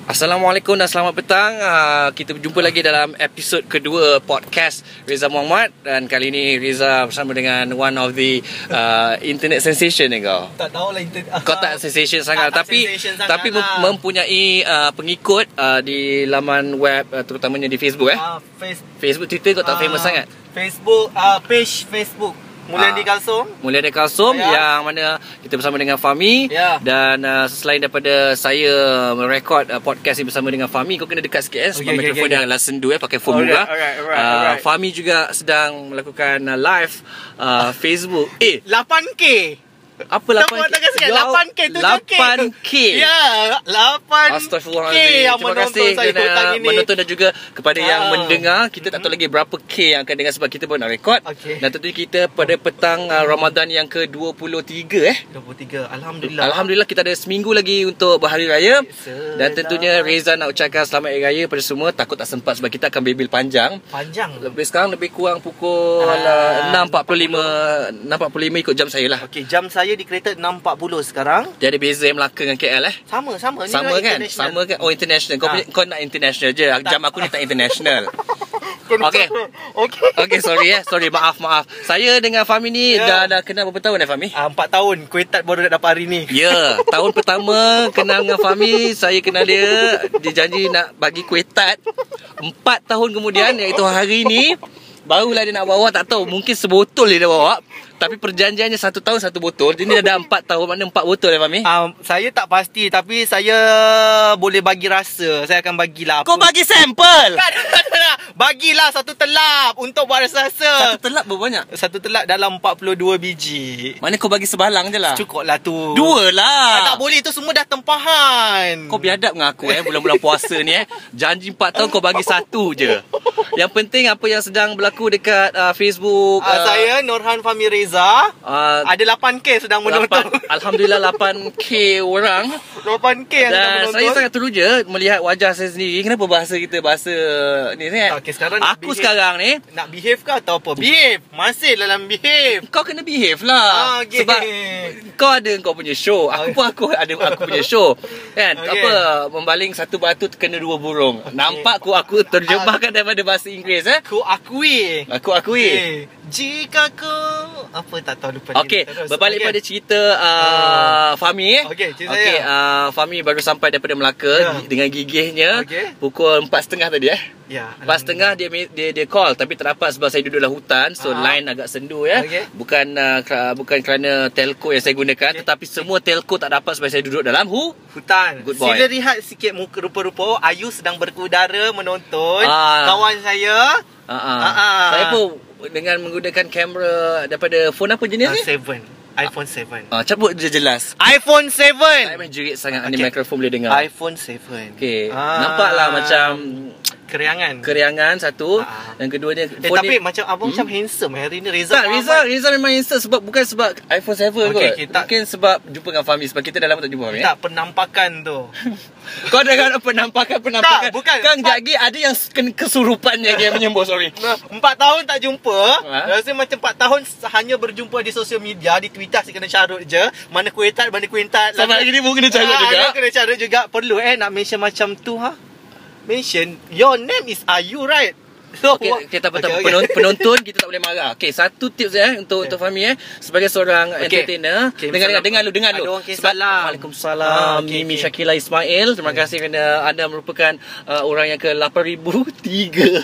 Assalamualaikum dan selamat petang. Kita berjumpa lagi dalam episod kedua podcast Reza Muhammad. Dan kali ini Reza bersama dengan one of the internet sensation ni kau. Tak tahulah internet. Kau tak sensation sangat, tak tapi sensation sangat tapi lah. mempunyai pengikut di laman web, terutamanya di Facebook Facebook, Twitter kau tak famous sangat. Facebook, page Facebook Mulyadi Kalsum. Mulyadi Kalsum, yang mana kita bersama dengan Fahmi. Dan selain daripada saya merekod podcast ni bersama dengan Fahmi, kau kena dekat sikit sebab mikrofon dia adalah sendu pakai phone murah. Fahmi juga sedang melakukan live Facebook 8K. Apa 8K? 8K, 8K. Ya, 8K. Astagfirullahaladzim. Terima kasih kerana menonton dan juga kepada yang mendengar. Kita tak tahu lagi berapa K yang akan dengar sebab kita baru nak rekod. Dan tentunya kita pada petang Ramadan yang ke-23 23. Alhamdulillah. Alhamdulillah kita ada seminggu lagi untuk berhari raya. Dan tentunya Reza nak ucapkan selamat hari raya pada semua. Takut tak sempat sebab kita akan bebel panjang. Sekarang lebih kurang pukul 6.45 ikut jam saya lah. Okey, jam saya di kereta 6.40 sekarang. Dia ada beza Melaka dengan KL Sama kan? Sama kan? Oh, international. Kau nak international je. Jam aku ni tak international. Okay, sorry, maaf. Saya dengan Fahmi ni dah kenal berapa tahun Fahmi? 4 tahun. Kuitat baru nak dapat hari ni. Ya, tahun pertama kenal dengan Fahmi, saya kenal dia. Dia janji nak bagi kuitat 4 tahun kemudian, iaitu hari ni barulah dia nak bawa. Tak tahu, mungkin sebotol dia bawa. Tapi perjanjiannya 1 tahun 1 botol. Jadi dah 4 tahun, makna 4 botol Fahmi? Saya tak pasti, tapi saya boleh bagi rasa. Saya akan bagilah apa. Kau bagi sampel? Bagilah 1 telap untuk buat rasa-rasa. 1 telap berapa banyak? 1 telap dalam 42 biji. Mana kau bagi sebalang je lah. Cukup lah tu. 2 lah. Tak boleh, tu semua dah tempahan. Kau biadab dengan aku bulan-bulan puasa ni Janji 4 tahun kau bagi 1 je. Yang penting apa yang sedang berlaku dekat Facebook. Saya Nurhan Fahmi Reza. Ada 8K sedang menonton. Alhamdulillah 8K orang. 8K yang sedang menonton. Saya sangat teruja melihat wajah saya sendiri. Kenapa bahasa kita bahasa ni kan? Okay, sekarang aku sekarang ni nak behave ke atau apa? Behave. Masih dalam behave. Kau kena behave lah. Sebab kau ada kau punya show. Aku ada aku punya show. Kan? Apa, membaling 1 batu kena 2 burung. Nampak aku terjemahkan daripada bahasa Inggeris Aku akui. Jika kau apa tak tahu, lupa. Okey, berbalik pada cerita Fahmi Fahmi baru sampai daripada Melaka dengan gigihnya. Pukul 4.30 tadi 4.30 dia call, tapi tak dapat sebab saya duduk dalam hutan. So line agak sendu Bukan kerana telco yang saya gunakan, tetapi semua telco tak dapat sebab saya duduk dalam hutan. Sila lihat sikit muka rupa-rupa. Ayu sedang berkudara menonton kawan saya. Saya pun dengan menggunakan kamera daripada phone apa jenis ni? iPhone 7. Cabut je jelas. iPhone 7. Saya main jerit sangat ni mikrofon boleh dengar. iPhone 7. Okey. Nampaklah macam keriangan satu. Dan keduanya tapi macam abang macam handsome hari ni. Reza memang handsome bukan sebab iPhone 7 kot. Mungkin sebab jumpa dengan Fahmi, sebab kita dah lama tak jumpa Fahmi. Tak, penampakan tu. Kau dengar penampakan. Tak, bukan. Kan lagi ada yang kesurupannya dia menyembur, sorry. 4 tahun tak jumpa. Rasa macam 4 tahun hanya berjumpa di sosial media, di Twitter asyik kena carut je. Mana kuitat. Sampai hari ni pun kena carut juga. Kena carut juga. Perlu nak mention macam tu mention your name is Ayu, right? So, kita penonton kita tak boleh marah. Okey, satu tips untuk Fahmi sebagai seorang entertainer. Dengar lu. Waalaikumsalam. Mimi Syakila Ismail. Terima kasih kerana anda merupakan orang yang ke 8,003.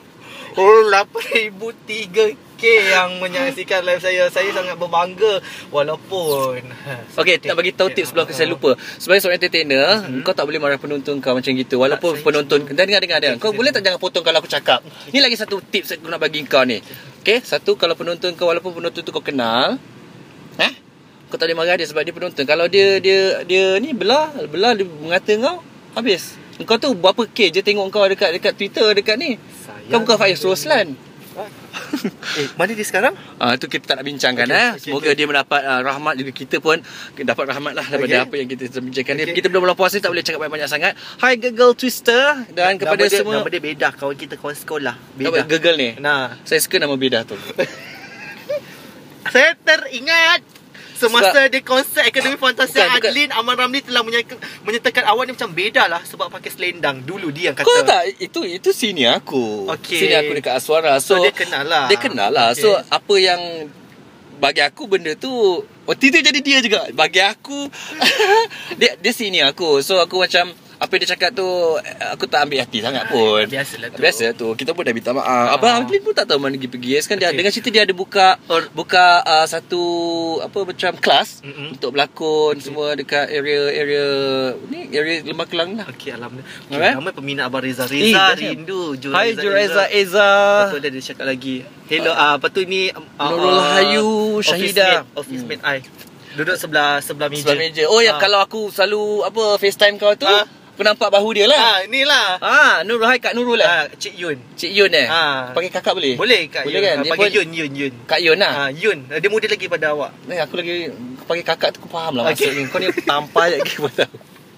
8,003 yang menyaksikan live saya. Saya sangat berbangga walaupun. Okey, tak bagi tahu tips sebelum saya lupa. Sebagai seorang entertainer, kau tak boleh marah penonton kau macam gitu. Walaupun penonton dengar. Kau boleh tak jangan potong kalau aku cakap. Ni lagi satu tips aku nak bagi kau ni. Okey, satu, kalau penonton kau, walaupun penonton tu kau kenal, kau tak boleh marah dia sebab dia penonton. Kalau dia ni belah dia mengata kau, habis. Kau tu berapa K je tengok kau dekat Twitter dekat ni. Kau bukan Faiz Roslan. Mana dia sekarang? Itu kita tak nak bincangkan. Semoga dia mendapat rahmat, juga kita pun dapat rahmat lah daripada apa yang kita bincangkan. Kita belum puasa, tak boleh cakap banyak-banyak sangat. Hi Google Twister. Dan kepada semua, nama dia Bedah, kawan kita, kawan sekolah. Bedah Google ni. Saya suka nama Bedah tu. Saya teringat Semasa dia konsert Akademi Fantasi Bukan. Adlin, Aman Ramli telah menyatakan awak ni macam beda lah sebab pakai selendang. Dulu dia yang kata. Kau tak, itu senior aku. Senior aku dekat Aswara. So dia kenal lah. Dia kenal lah. So apa yang bagi aku benda tu waktu tu jadi dia juga. Bagi aku dia senior aku. So aku macam apa dia cakap tu aku tak ambil hati sangat pun. Biasalah tu. Kita pun dah minta maaf. Abang Amlin pun tak tahu mana pergi. Kan dia dengan cerita dia ada buka satu apa macam kelas untuk berlakon semua dekat area Lembah Kelang lah. Okey, alhamdulillah. Ramai peminat Abang Reza. Rindu. Hai Reza Eza. Betul dia cakap lagi. Hello, apa tu ni Nurul Hayu Syahidah. Office mate I. Duduk sebelah meja. Oh ya, kalau aku selalu FaceTime kau tu, aku nampak bahu dia lah. Inilah. Nurul, hai Kak Nurul lah. Cik Yun. Cik Yun Panggil kakak boleh? Boleh Kak boleh Yun. Kan? Panggil Yun. Kak Yun lah. Yun. Dia muda lagi pada awak. Aku lagi panggil kakak tu, aku faham lah maksudnya. Kau ni tampal je aku tahu.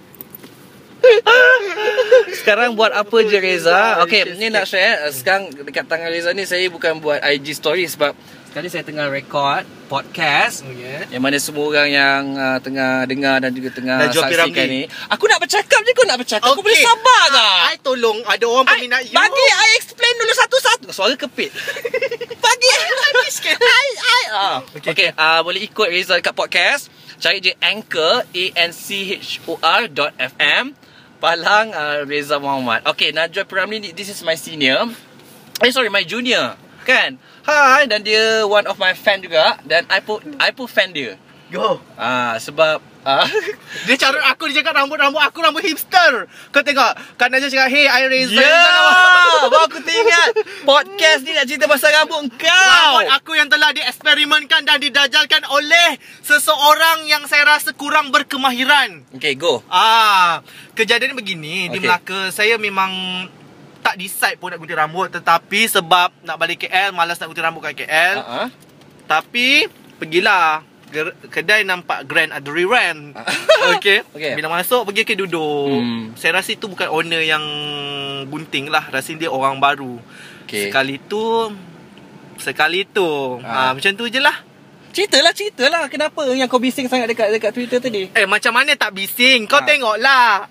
Sekarang buat apa je Reza? Okay, ni nak share. Sekarang dekat tangan Reza ni saya bukan buat IG story sebab sekali saya tengah record podcast yang mana semua orang yang tengah dengar dan juga tengah saksikan ni. Aku nak bercakap je, kau nak bercakap. Aku boleh sabar tak? I tolong ada orang peminat you. Bagi I explain dulu satu-satu. Suara kepit. Bagi Okay, boleh ikut Reza dekat podcast. Cari je Anchor ANCHOR.FM Palang Reza Muhammad. Okay, Najwa Piramli ni, this is my senior. My junior. Kan? Hai, dan dia one of my fan juga. Dan I pun fan dia. Go. Sebab dia carut aku, dia cakap rambut aku rambut hipster. Kau tengok Kak Najwa cakap, hey I Reza. Baru aku teringat podcast ni nak cerita pasal rambut kau. Rambut aku yang telah dieksperimenkan dan didajalkan oleh seseorang yang saya rasa kurang berkemahiran. Okay, go. Kejadian begini, di Melaka saya memang tak decide pun nak gunting rambut, tetapi sebab nak balik KL, malas nak gunting rambut kat KL. Tapi pergilah kedai, nampak Grand ada re-rent. Okay. Bila masuk, pergi ke duduk. Saya rasa itu bukan owner yang gunting lah, rasa dia orang baru. Sekali tu macam tu je lah. Ceritalah kenapa yang kau bising sangat dekat Twitter tadi. Macam mana tak bising? Kau tengoklah.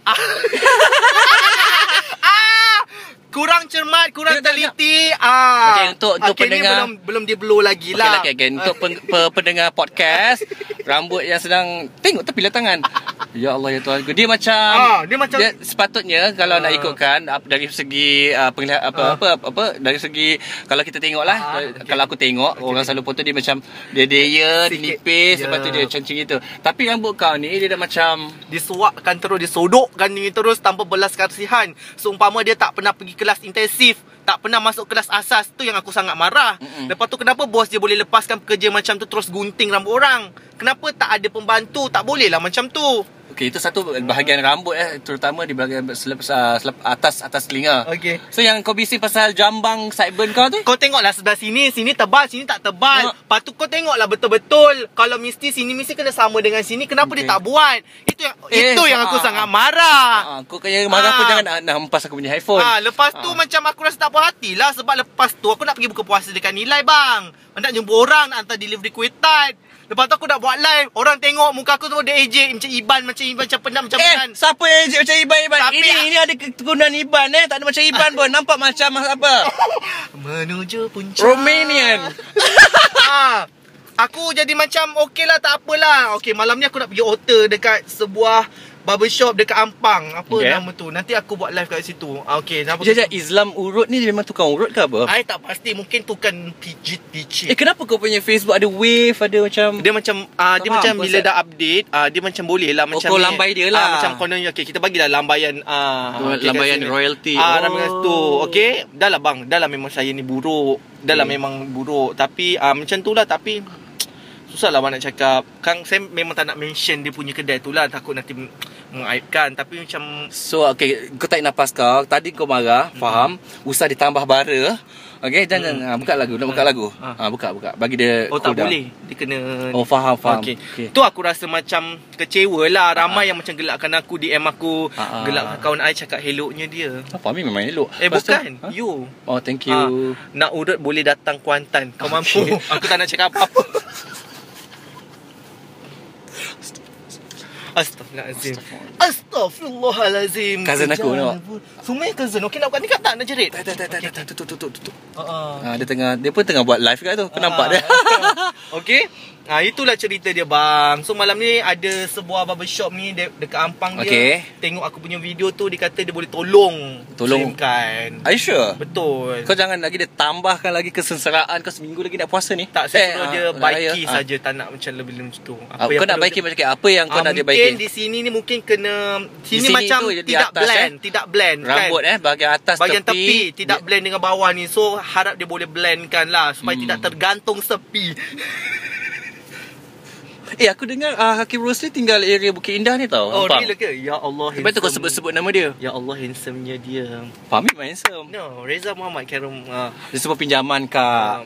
Kurang cermat, kurang teliti. Untuk pendengar ni belum dia blow lagi lah. Untuk pendengar podcast, rambut yang sedang tengok tepi tangan. Ya Allah ya Tuhan. Dia macam dia sepatutnya kalau nak ikutkan dari segi dari segi kalau kita tengoklah, kalau aku tengok orang selalu foto dia macam dia dilipis, lepas tu dia macam gitu. Tapi rambut kau ni dia dah macam disuakkan terus, disodokkan ni terus tanpa belas kasihan. Seumpama dia tak pernah pergi kelas intensif, tak pernah masuk kelas asas. Tu yang aku sangat marah. Lepas tu kenapa bos dia boleh lepaskan pekerja macam tu terus gunting rambut orang? Kenapa tak ada pembantu? Tak boleh lah macam tu. Okey, itu satu bahagian rambut terutama di bahagian atas telinga. Okey. So yang kau bising pasal jambang sideburn kau tu? Kau tengoklah sebelah sini tebal, sini tak tebal. Lepas tu kau tengoklah betul-betul. Kalau mesti kena sama dengan sini, kenapa dia tak buat? Itu yang aku sangat marah. Kau kaya marah pun jangan nak hempas aku punya handphone. Lepas tu macam aku rasa tak puas hati lah. Sebab lepas tu aku nak pergi buka puasa dekat Nilai bang. Nak jumpa orang, nak hantar delivery kuih tart. Lepas tu aku nak buat live. Orang tengok muka aku tu dia ejek macam Iban, macam penat macam Iban. Siapa yang ejek macam Iban? Ini ada keturunan Iban tak ada macam Iban pun. Nampak macam apa? Menuju puncak Romanian. Aku jadi macam okey lah, tak apalah. Okey, malam ni aku nak pergi alter dekat sebuah barbershop dekat Ampang. Apa nama tu? Nanti aku buat live kat situ. Okey, nama Islam urut ni dia memang tukang urut ke apa? I tak pasti, mungkin tukang pijit. Kenapa kau punya Facebook ada wave, ada macam dia macam bila dah update, dia macam boleh lah macam kau lambai dia lah. Macam konon okey, kita bagilah lambaian lambaian royalty. Nama tu. Okey, dah lah bang, dah lah memang saya ni buruk. Dah lah memang buruk, tapi macam tu lah. Tapi susah lah nak cakap. Kan saya memang tak nak mention dia punya kedai tu lah, takut nanti mengaibkan. Tapi macam okay, kau tarik nafas kau. Tadi kau marah, faham. Usah ditambah bara. Okay, jangan buka lagu. Nak buka lagu? Buka. Bagi dia tak boleh. Dia kena faham. Okay. Tu aku rasa macam kecewa lah. Ramai yang macam gelakkan aku, DM aku, gelakkan kawan I, cakap hello-nya dia. Apa, memang elok. Bukan, you. Oh, thank you. Nak urut boleh datang Kuantan. Kau mampu. Aku tak nak cakap apa-apa. Astaghfirullahalazim. Astaghfirullahalazim. Cousin aku nampak. Semua cousin. Okey nak buka ni tak nak jerit. Tak. Tutup. Dia pun tengah buat live kat tu. Kau nampak dia. Okey. Itulah cerita dia bang. So malam ni ada sebuah barbershop ni dekat Ampang dia. Okay. Tengok aku punya video tu, dia kata dia boleh tolong trimkan. Are you sure? Betul. Kau jangan lagi dia tambahkan lagi kesengsaraan kau seminggu lagi nak puasa ni. Tak, saya suruh dia baiki saja, tak nak macam lebih macam tu. Kau nak baiki macam apa yang kau nak dia baiki? Mungkin di sini ni mungkin kena sini macam tu, tidak atas, blend, tidak blend rambut kan. Bahagian atas bahagian tepi tidak blend dengan bawah ni. So harap dia boleh blendkan lah supaya tidak tergantung sepi. Aku dengar Hakim Rosli tinggal area Bukit Indah ni tau. Oh, real ke? Ya Allah, sebab tu kau sebut-sebut nama dia. Ya Allah, handsome-nya dia. Fahmi handsome. No, Reza Muhammad Karim. Dia sebab pinjaman kak.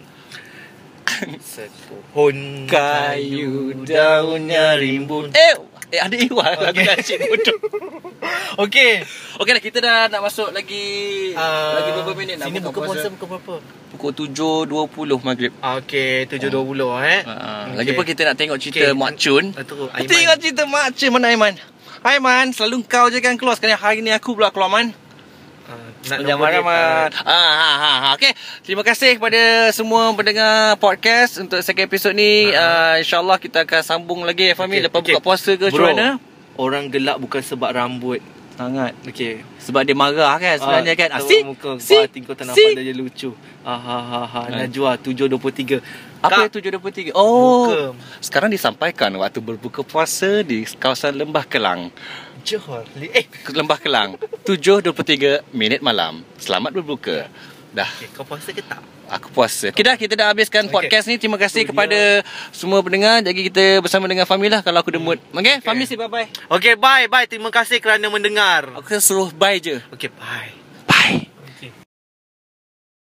Sepohon kayu daunnya rimbun. Ada Iwan lagu nasyid bodoh. Okey dah, kita dah nak masuk lagi lagi beberapa minit nak sini buka puasa pukul berapa? Pukul 7.20 maghrib. Okey, 7.20 Lagi pun kita nak tengok cerita Mak Chun. Tengok cerita Mak Chun. Mana Aiman? Aiman, selalu kau je kan keluar. Sekarang hari ni aku pula keluar, Man. Jangan marah, Man. Okey, terima kasih kepada semua pendengar podcast untuk second episode ni. InsyaAllah kita akan sambung lagi Fahmi lepas buka puasa ke macam mana. Orang gelak bukan sebab rambut. Sangat. Okey. Sebab dia marah kan sebenarnya kan. Muka tingkau tak nampak dia lucu. Najwa 7.23. Apa 7.23? Oh. Sekarang disampaikan waktu berbuka puasa di kawasan Lembah Kelang. Johor. Lembah Kelang 7.23 minit malam. Selamat berbuka. Dah. Kau puasa ke tak? Aku puasa. Kita dah habiskan podcast ni. Terima kasih kepada semua pendengar. Jadi kita bersama dengan Fahmi lah kalau aku demut. Okay? Fahmi say bye-bye. Okay, bye. Terima kasih kerana mendengar. Aku suruh bye je. Okay, bye. Bye.